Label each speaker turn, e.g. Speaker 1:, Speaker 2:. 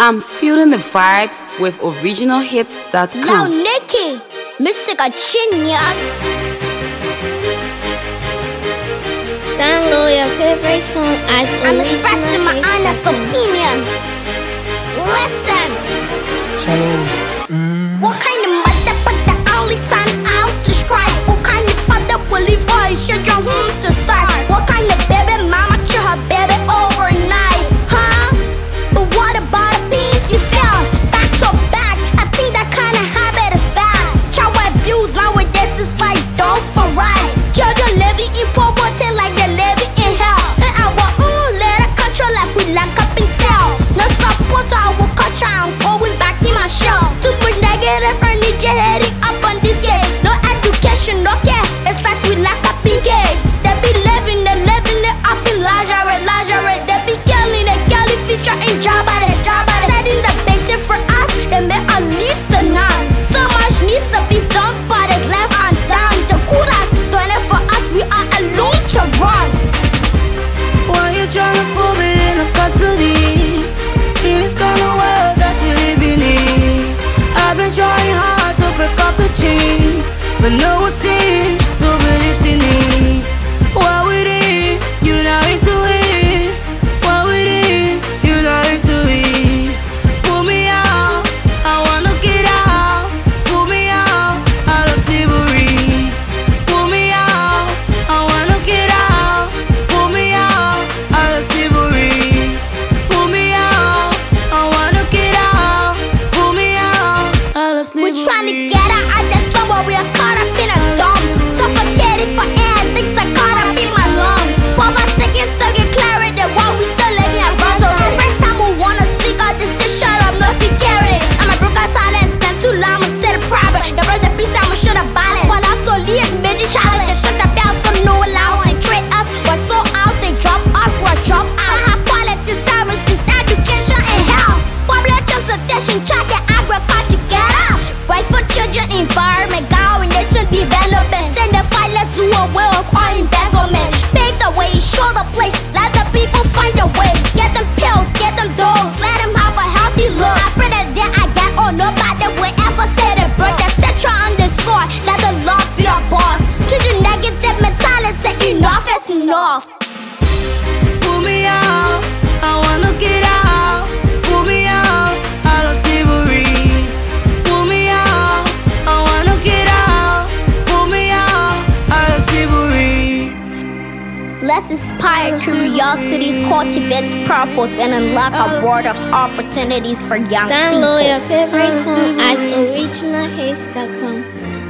Speaker 1: I'm feeling the vibes with originalhits.com.
Speaker 2: Yo, Nikki, Mr. Genius.
Speaker 3: Download your favorite song at
Speaker 2: I'm expressing my honest opinion. Listen.
Speaker 4: Shalom.
Speaker 2: What kind of mother put the only son out to strive? What kind of father will leave her children home to start? What kind of baby mama chew her baby overnight? Huh? But what about the beans you sell? Back to back, I think that kind of habit is bad. Child abuse nowadays is like dog for right. Children living in poverty like they're living in hell. And our own little culture like we lock up in cell. No support to our culture, I'm going back in my shell. Too much negative furniture heading up on this gate. No education, no care, it's like we lock up in cage. They be living it up in lingerie. They be killing the girly feature in job at it. Setting the basic for us, they make a list of none. So much needs to be done, but it's left undone. The kudas doing it for us, we are alone to run.
Speaker 4: Why you tryna put me in a custody? In this kind of world that we live in. I've been trying hard to break off the chain, but no one seems to be listening. What we did, you not into it. What we did, you not into it. Pull me out, I wanna get out. Pull me out of slavery. Pull me out, I wanna get out. Pull me out of slavery. Pull me out, I wanna get out. Pull me out of slavery.
Speaker 2: We're trying to get out of that slumber, we are caught up in a dump. Suffocating for air, things are caught up in my lungs. Poverty can still get clarity while we still living at wrong. So every time we wanna speak our decision of no security, I'm a broken silence, spent too long, I'm still private. The rest of the peace, I'm should have balance. While I'm so lead, major challenge, just took the bell, so no allowance. They treat us, we're so out, they drop us, we're drop out. I have quality services, education and health. Public transportation, track and agriculture, get out. Right for children, environment, going nation development. Send the filers to a way of our embezzlement. Pave the way, show the place, let the people find a way. Get them pills, get them dose, let them have a healthy look. I pray that day I get on, nobody will ever say the bird. That cetera on the sword, let the love be our boss. Children negative mentality, enough is enough.
Speaker 4: Pull me out, I wanna get out. Pull me out of slavery. Pull me out, I wanna get out. Pull me out of slavery.
Speaker 2: Let's inspire curiosity, cultivate purpose, and unlock a world of opportunities for young
Speaker 3: Download
Speaker 2: people.
Speaker 3: your favorite song at originalhits.com.